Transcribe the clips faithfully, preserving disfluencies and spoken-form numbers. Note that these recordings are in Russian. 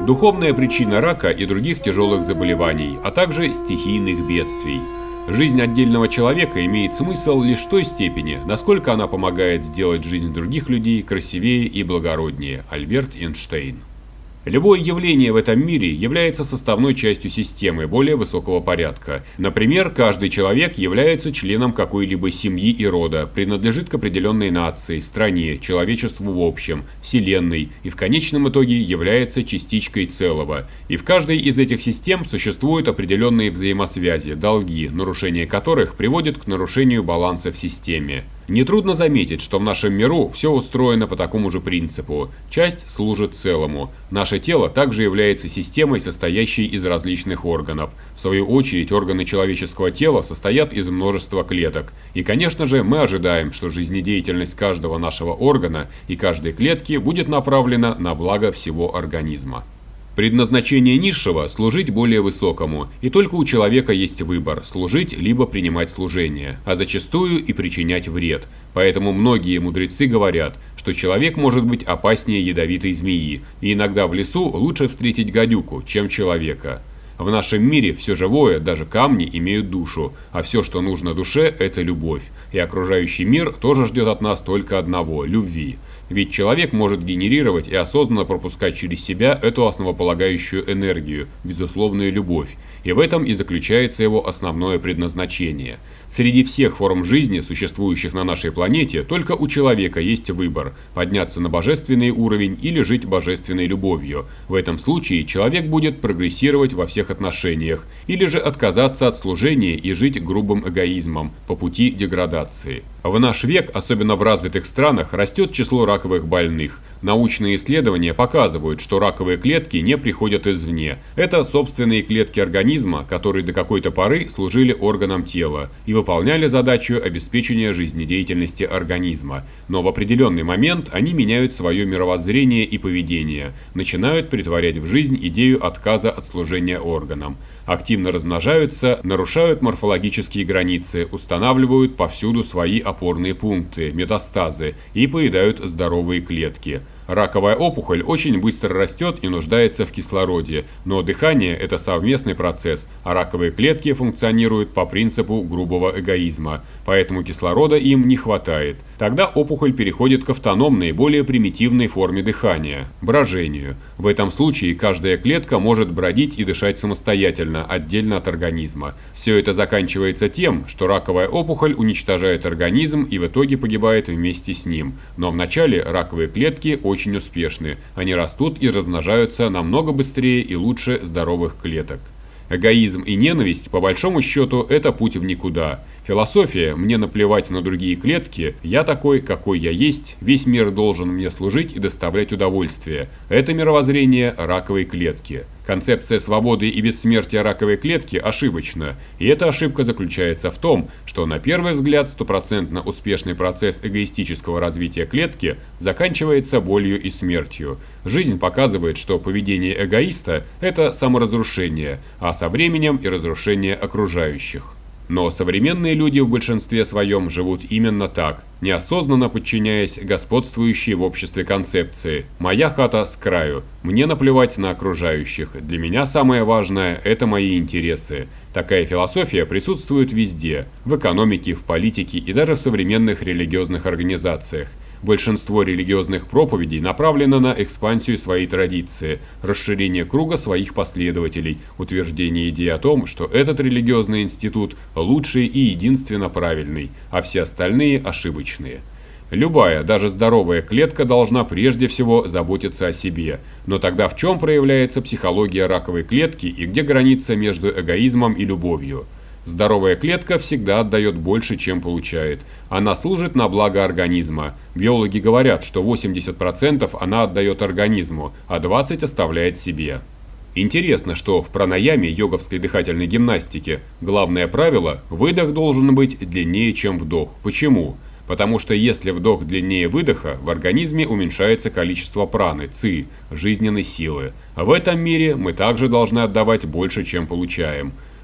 Духовная причина рака и других тяжелых заболеваний, а также стихийных бедствий. Жизнь отдельного человека имеет смысл лишь в той степени, насколько она помогает сделать жизнь других людей красивее и благороднее. Альберт Эйнштейн. Любое явление в этом мире является составной частью системы более высокого порядка. Например, каждый человек является членом какой-либо семьи и рода, принадлежит к определенной нации, стране, человечеству в общем, вселенной и в конечном итоге является частичкой целого. И в каждой из этих систем существуют определенные взаимосвязи, долги, нарушение которых приводит к нарушению баланса в системе. Нетрудно заметить, что в нашем миру все устроено по такому же принципу. Часть служит целому. Наше тело также является системой, состоящей из различных органов. В свою очередь, органы человеческого тела состоят из множества клеток. И, конечно же, мы ожидаем, что жизнедеятельность каждого нашего органа и каждой клетки будет направлена на благо всего организма. Предназначение низшего – служить более высокому, и только у человека есть выбор – служить либо принимать служение, а зачастую и причинять вред. Поэтому многие мудрецы говорят, что человек может быть опаснее ядовитой змеи, и иногда в лесу лучше встретить гадюку, чем человека. В нашем мире все живое, даже камни, имеют душу, а все, что нужно душе – это любовь. И окружающий мир тоже ждет от нас только одного – любви. Ведь человек может генерировать и осознанно пропускать через себя эту основополагающую энергию, безусловную любовь, и в этом и заключается его основное предназначение. Среди всех форм жизни, существующих на нашей планете, только у человека есть выбор – подняться на божественный уровень или жить божественной любовью. В этом случае человек будет прогрессировать во всех отношениях, или же отказаться от служения и жить грубым эгоизмом по пути деградации. В наш век, особенно в развитых странах, растет число раковых больных. Научные исследования показывают, что раковые клетки не приходят извне. Это собственные клетки организма, которые до какой-то поры служили органам тела и выполняли задачу обеспечения жизнедеятельности организма. Но в определенный момент они меняют свое мировоззрение и поведение, начинают претворять в жизнь идею отказа от служения органам. Активно размножаются, нарушают морфологические границы, устанавливают повсюду свои опорные пункты, метастазы и поедают здоровые клетки. Раковая опухоль очень быстро растет и нуждается в кислороде, но дыхание – это совместный процесс, а раковые клетки функционируют по принципу грубого эгоизма, поэтому кислорода им не хватает. Тогда опухоль переходит к автономной, более примитивной форме дыхания – брожению. В этом случае каждая клетка может бродить и дышать самостоятельно, отдельно от организма. Все это заканчивается тем, что раковая опухоль уничтожает организм и в итоге погибает вместе с ним. Но вначале раковые клетки очень очень успешны. Они растут и размножаются намного быстрее и лучше здоровых клеток. Эгоизм и ненависть, по большому счету, это путь в никуда. Философия «мне наплевать на другие клетки», «я такой, какой я есть», «весь мир должен мне служить и доставлять удовольствие» – это мировоззрение раковой клетки. Концепция свободы и бессмертия раковой клетки ошибочна, и эта ошибка заключается в том, что на первый взгляд стопроцентно успешный процесс эгоистического развития клетки заканчивается болью и смертью. Жизнь показывает, что поведение эгоиста – это саморазрушение, а со временем и разрушение окружающих. Но современные люди в большинстве своем живут именно так, неосознанно подчиняясь господствующей в обществе концепции «моя хата с краю», «мне наплевать на окружающих», «для меня самое важное – это мои интересы». Такая философия присутствует везде – в экономике, в политике и даже в современных религиозных организациях. Большинство религиозных проповедей направлено на экспансию своей традиции, расширение круга своих последователей, утверждение идеи о том, что этот религиозный институт лучший и единственно правильный, а все остальные ошибочные. Любая, даже здоровая клетка должна прежде всего заботиться о себе. Но тогда в чем проявляется психология раковой клетки и где граница между эгоизмом и любовью? Здоровая клетка всегда отдает больше, чем получает. Она служит на благо организма. Биологи говорят, что восемьдесят процентов она отдает организму, а двадцать процентов оставляет себе. Интересно, что в пранаяме, йоговской дыхательной гимнастике, главное правило – выдох должен быть длиннее, чем вдох. Почему? Потому что если вдох длиннее выдоха, в организме уменьшается количество праны, ци, жизненной силы. А в этом мире мы также должны отдавать больше, чем получаем.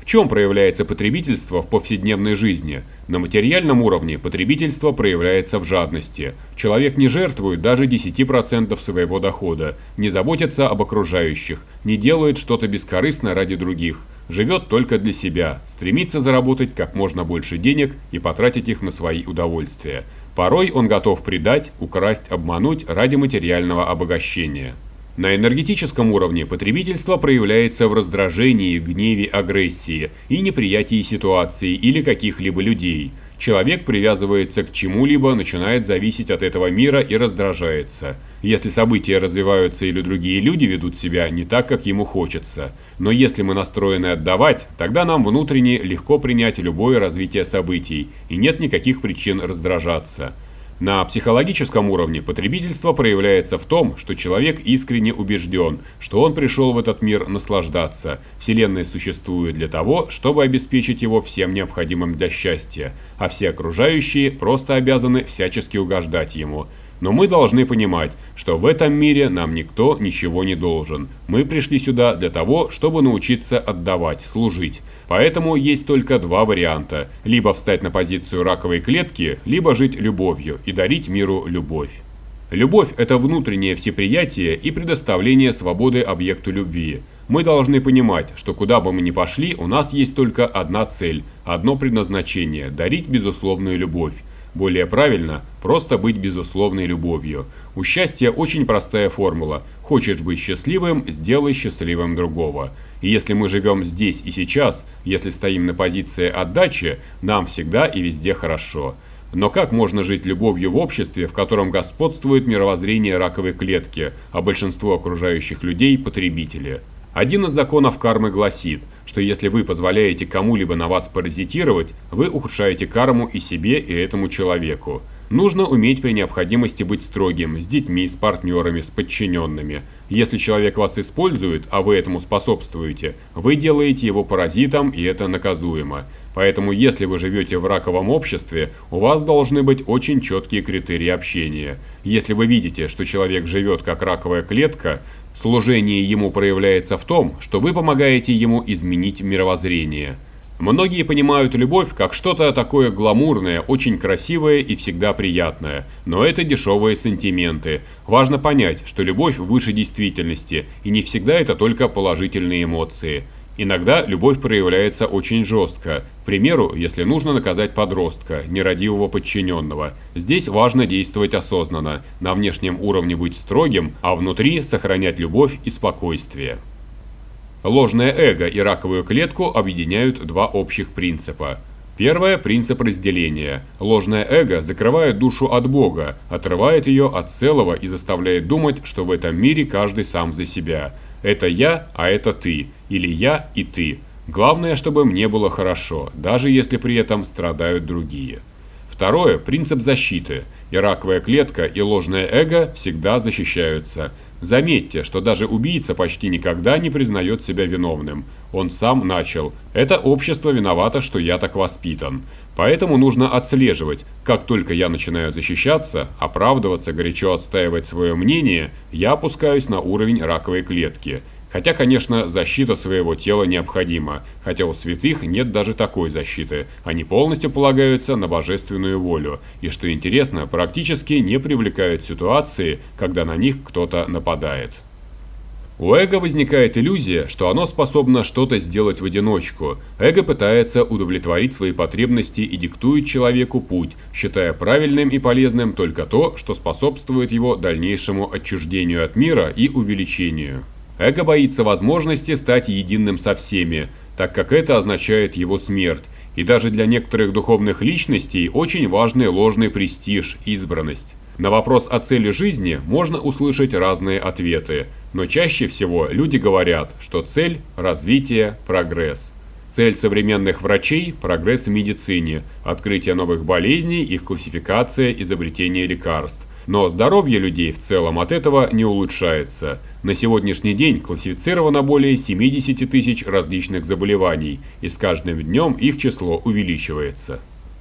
В чем проявляется потребительство в повседневной жизни? На материальном уровне потребительство проявляется в жадности. Человек не жертвует даже десяти процентов своего дохода, не заботится об окружающих, не делает что-то бескорыстно ради других, живет только для себя, стремится заработать как можно больше денег и потратить их на свои удовольствия. Порой он готов предать, украсть, обмануть ради материального обогащения. На энергетическом уровне потребительство проявляется в раздражении, гневе, агрессии и неприятии ситуации или каких-либо людей. Человек привязывается к чему-либо, начинает зависеть от этого мира и раздражается. Если события развиваются или другие люди ведут себя не так, как ему хочется. Но если мы настроены отдавать, тогда нам внутренне легко принять любое развитие событий, и нет никаких причин раздражаться. На психологическом уровне потребительство проявляется в том, что человек искренне убежден, что он пришел в этот мир наслаждаться. Вселенная существует для того, чтобы обеспечить его всем необходимым для счастья, а все окружающие просто обязаны всячески угождать ему. Но мы должны понимать, что в этом мире нам никто ничего не должен. Мы пришли сюда для того, чтобы научиться отдавать, служить. Поэтому есть только два варианта. Либо встать на позицию раковой клетки, либо жить любовью и дарить миру любовь. Любовь – это внутреннее всеприятие и предоставление свободы объекту любви. Мы должны понимать, что куда бы мы ни пошли, у нас есть только одна цель, одно предназначение – дарить безусловную любовь. Более правильно, просто быть безусловной любовью. У счастья очень простая формула. Хочешь быть счастливым – сделай счастливым другого. И если мы живем здесь и сейчас, если стоим на позиции отдачи, нам всегда и везде хорошо. Но как можно жить любовью в обществе, в котором господствует мировоззрение раковой клетки, а большинство окружающих людей – потребители? Один из законов кармы гласит, что если вы позволяете кому-либо на вас паразитировать, вы ухудшаете карму и себе, и этому человеку. Нужно уметь при необходимости быть строгим с детьми, с партнерами, с подчиненными. Если человек вас использует, а вы этому способствуете, вы делаете его паразитом, и это наказуемо. Поэтому если вы живете в раковом обществе, у вас должны быть очень четкие критерии общения. Если вы видите, что человек живет как раковая клетка, служение ему проявляется в том, что вы помогаете ему изменить мировоззрение. Многие понимают любовь как что-то такое гламурное, очень красивое и всегда приятное, но это дешевые сантименты. Важно понять, что любовь выше действительности, и не всегда это только положительные эмоции. Иногда любовь проявляется очень жестко. К примеру, если нужно наказать подростка, нерадивого подчиненного. Здесь важно действовать осознанно, на внешнем уровне быть строгим, а внутри сохранять любовь и спокойствие. Ложное эго и раковую клетку объединяют два общих принципа. Первое – принцип разделения. Ложное эго закрывает душу от Бога, отрывает ее от целого и заставляет думать, что в этом мире каждый сам за себя. Это я, а это ты. Или я и ты. Главное, чтобы мне было хорошо, даже если при этом страдают другие. Второе – принцип защиты. И раковая клетка, и ложное эго всегда защищаются. Заметьте, что даже убийца почти никогда не признает себя виновным. Он сам начал. Это общество виновато, что я так воспитан. Поэтому нужно отслеживать. Как только я начинаю защищаться, оправдываться, горячо отстаивать свое мнение, я опускаюсь на уровень раковой клетки. Хотя, конечно, защита своего тела необходима, хотя у святых нет даже такой защиты. Они полностью полагаются на божественную волю. И, что интересно, практически не привлекают ситуации, когда на них кто-то нападает. У эго возникает иллюзия, что оно способно что-то сделать в одиночку. Эго пытается удовлетворить свои потребности и диктует человеку путь, считая правильным и полезным только то, что способствует его дальнейшему отчуждению от мира и увеличению. Эго боится возможности стать единым со всеми, так как это означает его смерть. И даже для некоторых духовных личностей очень важный ложный престиж, избранность. На вопрос о цели жизни можно услышать разные ответы, но чаще всего люди говорят, что цель – развитие, прогресс. Цель современных врачей – прогресс в медицине, открытие новых болезней, их классификация, изобретение лекарств. Но здоровье людей в целом от этого не улучшается. На сегодняшний день классифицировано более семидесяти тысяч различных заболеваний, и с каждым днем их число увеличивается.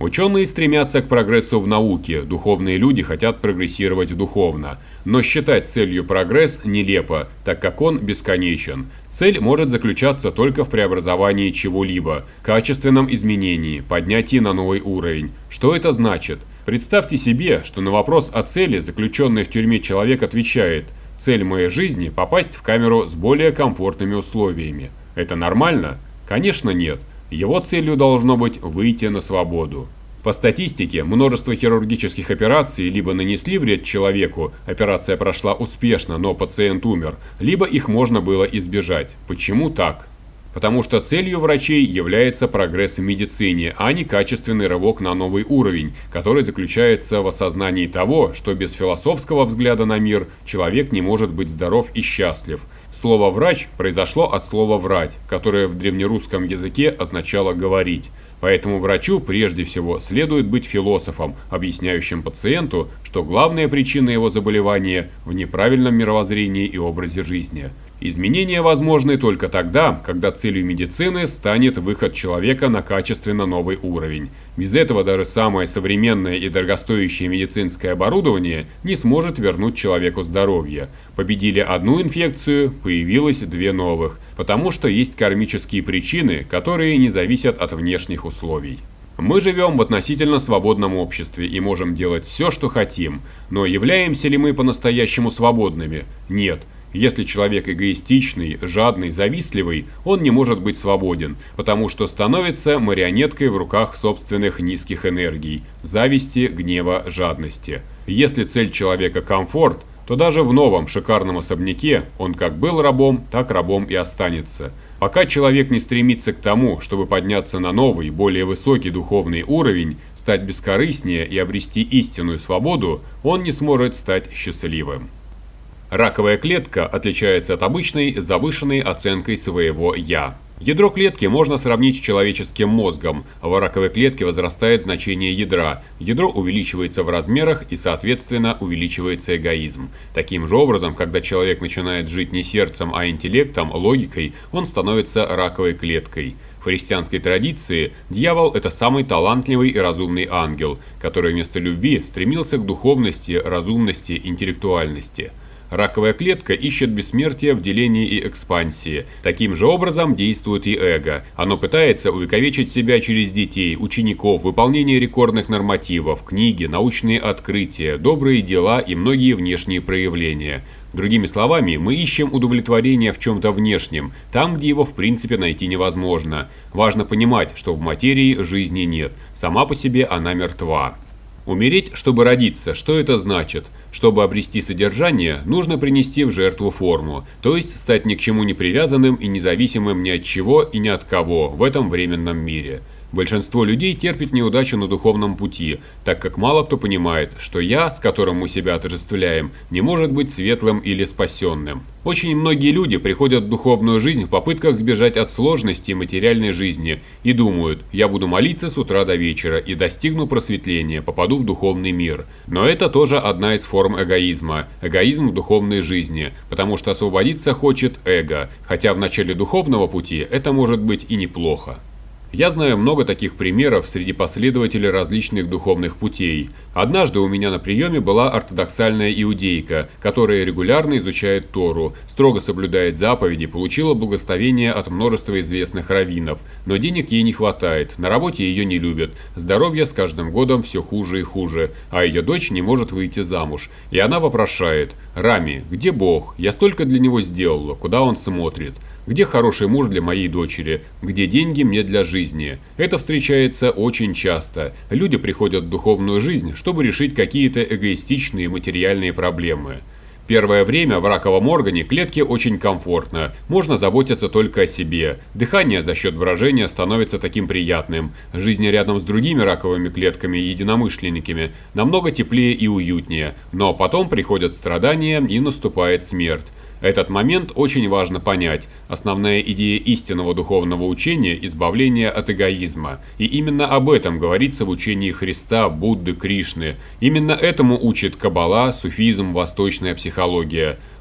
Ученые стремятся к прогрессу в науке, духовные люди хотят прогрессировать духовно. Но считать целью прогресс нелепо, так как он бесконечен. Цель может заключаться только в преобразовании чего-либо, качественном изменении, поднятии на новый уровень. Что это значит? Представьте себе, что на вопрос о цели заключенный в тюрьме человек отвечает: «Цель моей жизни – попасть в камеру с более комфортными условиями». Это нормально? Конечно, нет. Его целью должно быть выйти на свободу. По статистике, множество хирургических операций либо нанесли вред человеку, операция прошла успешно, но пациент умер, либо их можно было избежать. Почему так? Потому что целью врачей является прогресс в медицине, а не качественный рывок на новый уровень, который заключается в осознании того, что без философского взгляда на мир человек не может быть здоров и счастлив. Слово «врач» произошло от слова «врать», которое в древнерусском языке означало «говорить». Поэтому врачу прежде всего следует быть философом, объясняющим пациенту, что главная причина его заболевания в неправильном мировоззрении и образе жизни. Изменения возможны только тогда, когда целью медицины станет выход человека на качественно новый уровень. Без этого даже самое современное и дорогостоящее медицинское оборудование не сможет вернуть человеку здоровье. Победили одну инфекцию, появилось две новых, потому что есть кармические причины, которые не зависят от внешних условий. Мы живем в относительно свободном обществе и можем делать все, что хотим, но являемся ли мы по-настоящему свободными? Нет. Если человек эгоистичный, жадный, завистливый, он не может быть свободен, потому что становится марионеткой в руках собственных низких энергий – зависти, гнева, жадности. Если цель человека – комфорт, то даже в новом шикарном особняке он как был рабом, так рабом и останется. Пока человек не стремится к тому, чтобы подняться на новый, более высокий духовный уровень, стать бескорыстнее и обрести истинную свободу, он не сможет стать счастливым. Раковая клетка отличается от обычной завышенной оценкой своего «я». Ядро клетки можно сравнить с человеческим мозгом. В раковой клетке возрастает значение ядра, ядро увеличивается в размерах и, соответственно, увеличивается эгоизм. Таким же образом, когда человек начинает жить не сердцем, а интеллектом, логикой, он становится раковой клеткой. В христианской традиции дьявол – это самый талантливый и разумный ангел, который вместо любви стремился к духовности, разумности, интеллектуальности. Раковая клетка ищет бессмертия в делении и экспансии. Таким же образом действует и эго. Оно пытается увековечить себя через детей, учеников, выполнение рекордных нормативов, книги, научные открытия, добрые дела и многие внешние проявления. Другими словами, мы ищем удовлетворение в чем-то внешнем, там, где его в принципе найти невозможно. Важно понимать, что в материи жизни нет, сама по себе она мертва. Умереть, чтобы родиться, что это значит? Чтобы обрести содержание, нужно принести в жертву форму, то есть стать ни к чему не привязанным и независимым ни от чего и ни от кого в этом временном мире. Большинство людей терпит неудачу на духовном пути, так как мало кто понимает, что «я», с которым мы себя отождествляем, не может быть светлым или спасенным. Очень многие люди приходят в духовную жизнь в попытках сбежать от сложностей материальной жизни и думают: «Я буду молиться с утра до вечера и достигну просветления, попаду в духовный мир». Но это тоже одна из форм эгоизма, эгоизм в духовной жизни, потому что освободиться хочет эго, хотя в начале духовного пути это может быть и неплохо. Я знаю много таких примеров среди последователей различных духовных путей. Однажды у меня на приеме была ортодоксальная иудейка, которая регулярно изучает Тору, строго соблюдает заповеди, получила благословение от множества известных раввинов, но денег ей не хватает, на работе ее не любят, здоровье с каждым годом все хуже и хуже, а ее дочь не может выйти замуж. И она вопрошает: «Рами, где Бог? Я столько для него сделала, куда он смотрит? Где хороший муж для моей дочери? Где деньги мне для жизни?» Это встречается очень часто. Люди приходят в духовную жизнь, чтобы решить какие-то эгоистичные материальные проблемы. Первое время в раковом органе клетке очень комфортно, можно заботиться только о себе. Дыхание за счет брожения становится таким приятным. Жизнь рядом с другими раковыми клетками и единомышленниками намного теплее и уютнее. Но потом приходят страдания и наступает смерть. Этот момент очень важно понять. Основная идея истинного духовного учения – избавление от эгоизма. И именно об этом говорится в учении Христа, Будды, Кришны. Именно этому учит Каббала, суфизм, восточная психология.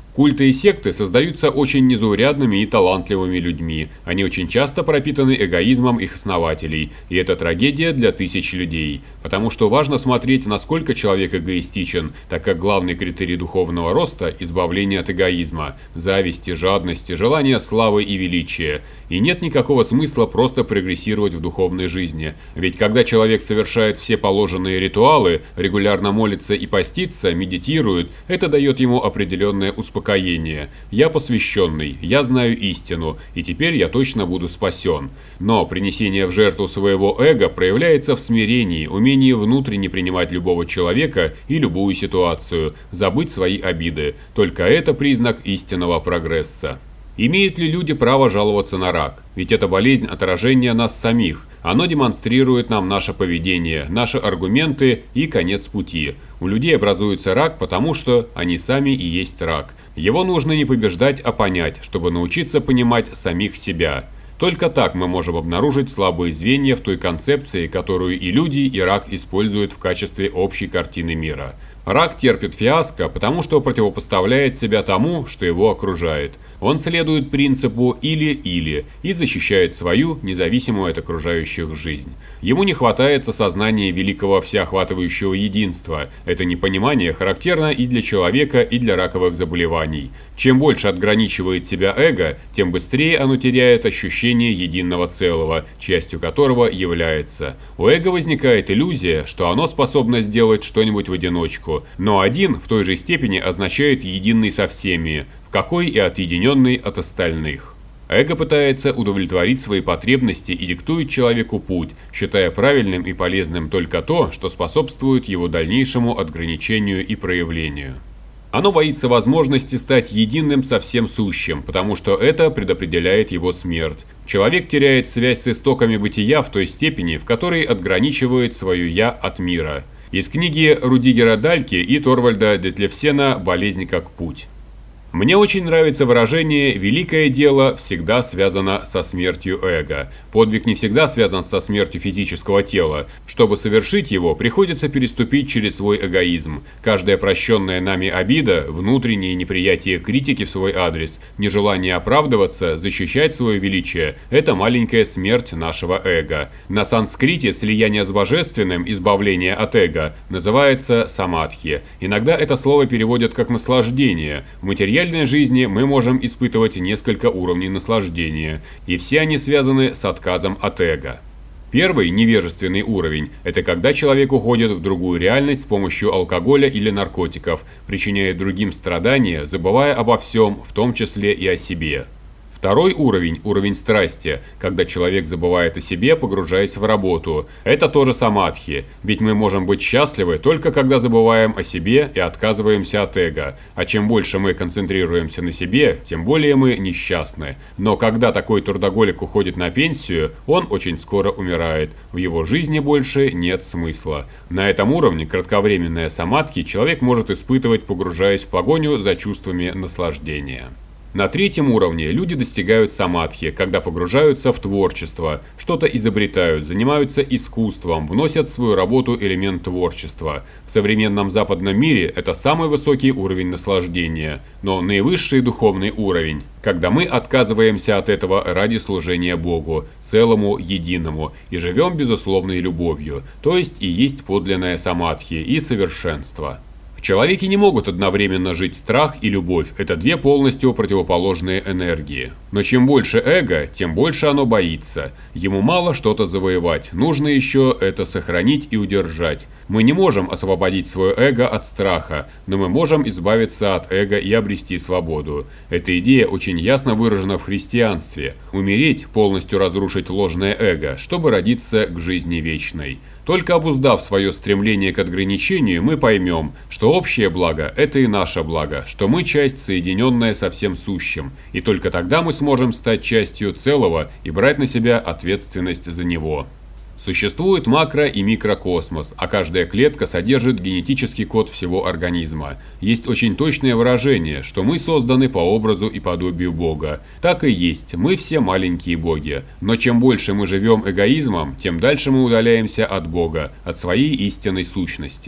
Культы и секты создаются очень незаурядными и талантливыми людьми. Они очень часто пропитаны эгоизмом их основателей, и это трагедия для тысяч людей. Потому что важно смотреть, насколько человек эгоистичен, так как главный критерий духовного роста – избавление от эгоизма, зависти, жадности, желания славы и величия. И нет никакого смысла просто прогрессировать в духовной жизни. Ведь когда человек совершает все положенные ритуалы, регулярно молится и постится, медитирует, это дает ему определенное успокоение. Я посвященный, я знаю истину, и теперь я точно буду спасен. Но принесение в жертву своего эго проявляется в смирении, умении внутренне принимать любого человека и любую ситуацию, забыть свои обиды. Только это признак истинного прогресса. Имеют ли люди право жаловаться на рак? Ведь это болезнь отражения нас самих. Оно демонстрирует нам наше поведение, наши аргументы и конец пути. У людей образуется рак, потому что они сами и есть рак. Его нужно не побеждать, а понять, чтобы научиться понимать самих себя. Только так мы можем обнаружить слабые звенья в той концепции, которую и люди, и рак используют в качестве общей картины мира. Рак терпит фиаско, потому что противопоставляет себя тому, что его окружает. Он следует принципу «или-или» и защищает свою, независимую от окружающих, жизнь. Ему не хватает осознания великого всеохватывающего единства. Это непонимание характерно и для человека, и для раковых заболеваний. Чем больше отграничивает себя эго, тем быстрее оно теряет ощущение единого целого, частью которого является. У эго возникает иллюзия, что оно способно сделать что-нибудь в одиночку, но один в той же степени означает единый со всеми, в какой и отъединенный от остальных. Эго пытается удовлетворить свои потребности и диктует человеку путь, считая правильным и полезным только то, что способствует его дальнейшему отграничению и проявлению. Оно боится возможности стать единым со всем сущим, потому что это предопределяет его смерть. Человек теряет связь с истоками бытия в той степени, в которой отграничивает свое «я» от мира. Из книги Рудигера Дальки и Торвальда Детлевсена «Болезнь как путь». Мне очень нравится выражение «великое дело всегда связано со смертью эго». Подвиг не всегда связан со смертью физического тела. Чтобы совершить его, приходится переступить через свой эгоизм. Каждая прощенная нами обида, внутреннее неприятие критики в свой адрес, нежелание оправдываться, защищать свое величие – это маленькая смерть нашего эго. На санскрите слияние с божественным, избавление от эго, называется самадхи. Иногда это слово переводят как наслаждение. В материальном В реальной жизни мы можем испытывать несколько уровней наслаждения, и все они связаны с отказом от эго. Первый, невежественный уровень – это когда человек уходит в другую реальность с помощью алкоголя или наркотиков, причиняя другим страдания, забывая обо всем, в том числе и о себе. Второй уровень – уровень страсти, когда человек забывает о себе, погружаясь в работу. Это тоже самадхи, ведь мы можем быть счастливы только когда забываем о себе и отказываемся от эго. А чем больше мы концентрируемся на себе, тем более мы несчастны. Но когда такой трудоголик уходит на пенсию, он очень скоро умирает. В его жизни больше нет смысла. На этом уровне кратковременное самадхи человек может испытывать, погружаясь в погоню за чувствами наслаждения. На третьем уровне люди достигают самадхи, когда погружаются в творчество, что-то изобретают, занимаются искусством, вносят в свою работу элемент творчества. В современном западном мире это самый высокий уровень наслаждения, но наивысший духовный уровень, когда мы отказываемся от этого ради служения Богу, целому, единому, и живем безусловной любовью, то есть и есть подлинное самадхи и совершенство. В человеке не могут одновременно жить страх и любовь, это две полностью противоположные энергии. Но чем больше эго, тем больше оно боится. Ему мало что-то завоевать, нужно еще это сохранить и удержать. Мы не можем освободить свое эго от страха, но мы можем избавиться от эго и обрести свободу. Эта идея очень ясно выражена в христианстве. Умереть, полностью разрушить ложное эго, чтобы родиться к жизни вечной. Только обуздав свое стремление к ограничению, мы поймем, что общее благо – это и наше благо, что мы часть, соединенная со всем сущим, и только тогда мы сможем стать частью целого и брать на себя ответственность за него. Существует макро- и микрокосмос, а каждая клетка содержит генетический код всего организма. Есть очень точное выражение, что мы созданы по образу и подобию Бога. Так и есть, мы все маленькие боги. Но чем больше мы живем эгоизмом, тем дальше мы удаляемся от Бога, от своей истинной сущности.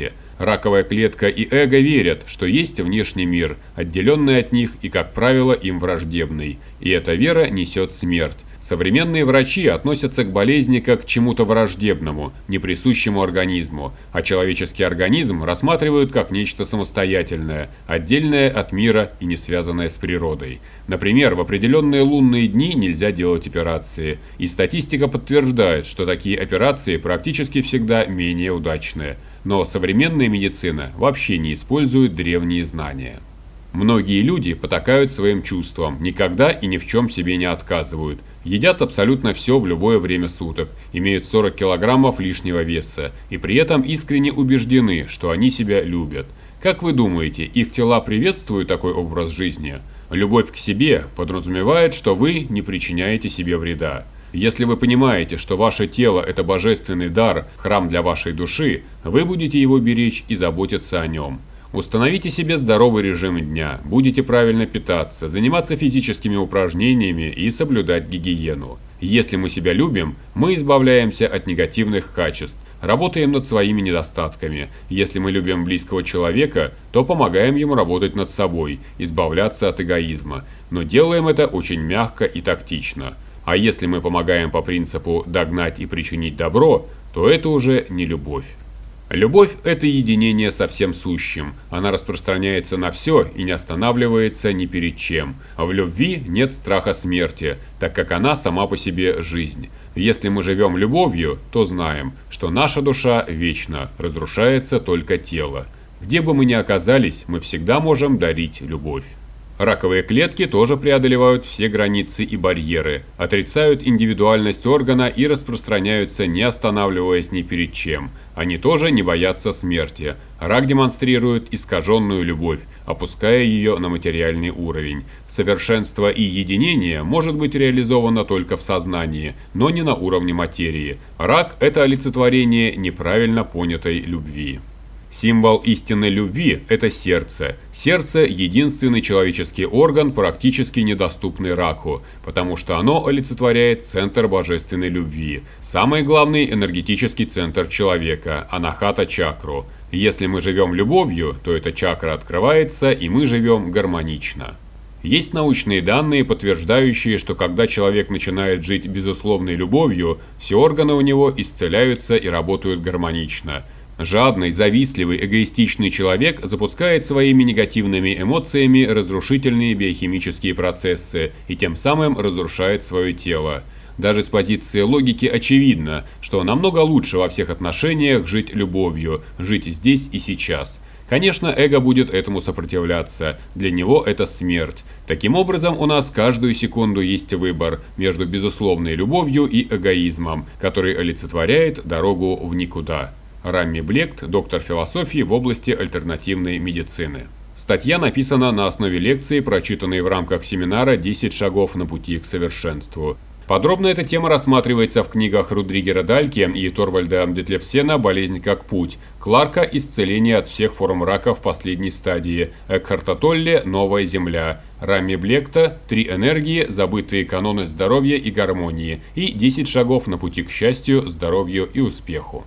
Раковая клетка и эго верят, что есть внешний мир, отделенный от них и, как правило, им враждебный. И эта вера несет смерть. Современные врачи относятся к болезни как к чему-то враждебному, неприсущему организму, а человеческий организм рассматривают как нечто самостоятельное, отдельное от мира и не связанное с природой. Например, в определенные лунные дни нельзя делать операции, и статистика подтверждает, что такие операции практически всегда менее удачные. Но современная медицина вообще не использует древние знания. Многие люди потакают своим чувствам, никогда и ни в чем себе не отказывают. Едят абсолютно все в любое время суток, имеют сорок килограммов лишнего веса и при этом искренне убеждены, что они себя любят. Как вы думаете, их тела приветствуют такой образ жизни? Любовь к себе подразумевает, что вы не причиняете себе вреда. Если вы понимаете, что ваше тело – это божественный дар, храм для вашей души, вы будете его беречь и заботиться о нем. Установите себе здоровый режим дня, будете правильно питаться, заниматься физическими упражнениями и соблюдать гигиену. Если мы себя любим, мы избавляемся от негативных качеств, работаем над своими недостатками. Если мы любим близкого человека, то помогаем ему работать над собой, избавляться от эгоизма. Но делаем это очень мягко и тактично. А если мы помогаем по принципу «догнать и причинить добро», то это уже не любовь. Любовь – это единение со всем сущим. Она распространяется на все и не останавливается ни перед чем. А в любви нет страха смерти, так как она сама по себе жизнь. Если мы живем любовью, то знаем, что наша душа вечна, разрушается только тело. Где бы мы ни оказались, мы всегда можем дарить любовь. Раковые клетки тоже преодолевают все границы и барьеры, отрицают индивидуальность органа и распространяются, не останавливаясь ни перед чем. Они тоже не боятся смерти. Рак демонстрирует искаженную любовь, опуская ее на материальный уровень. Совершенство и единение может быть реализовано только в сознании, но не на уровне материи. Рак – это олицетворение неправильно понятой любви. Символ истинной любви – это сердце. Сердце – единственный человеческий орган, практически недоступный раку, потому что оно олицетворяет центр божественной любви, самый главный энергетический центр человека – анахата-чакру. Если мы живем любовью, то эта чакра открывается, и мы живем гармонично. Есть научные данные, подтверждающие, что когда человек начинает жить безусловной любовью, все органы у него исцеляются и работают гармонично. Жадный, завистливый, эгоистичный человек запускает своими негативными эмоциями разрушительные биохимические процессы и тем самым разрушает свое тело. Даже с позиции логики очевидно, что намного лучше во всех отношениях жить любовью, жить здесь и сейчас. Конечно, эго будет этому сопротивляться, для него это смерть. Таким образом, у нас каждую секунду есть выбор между безусловной любовью и эгоизмом, который олицетворяет дорогу в никуда. Рамми Блект, доктор философии в области альтернативной медицины. Статья написана на основе лекции, прочитанной в рамках семинара «десять шагов на пути к совершенству». Подробно эта тема рассматривается в книгах Рудригера Дальке и Торвальда Детлефсена «Болезнь как путь», Кларка «Исцеление от всех форм рака в последней стадии», Экхарта Толле «Новая земля», Рамми Блекта «Три энергии, забытые каноны здоровья и гармонии» и «десять шагов на пути к счастью, здоровью и успеху».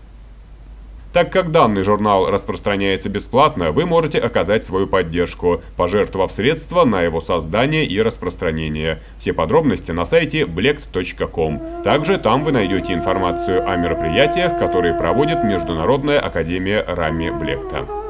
Так как данный журнал распространяется бесплатно, вы можете оказать свою поддержку, пожертвовав средства на его создание и распространение. Все подробности на сайте блект точка ком. Также там вы найдете информацию о мероприятиях, которые проводит Международная академия Рамми Блекта.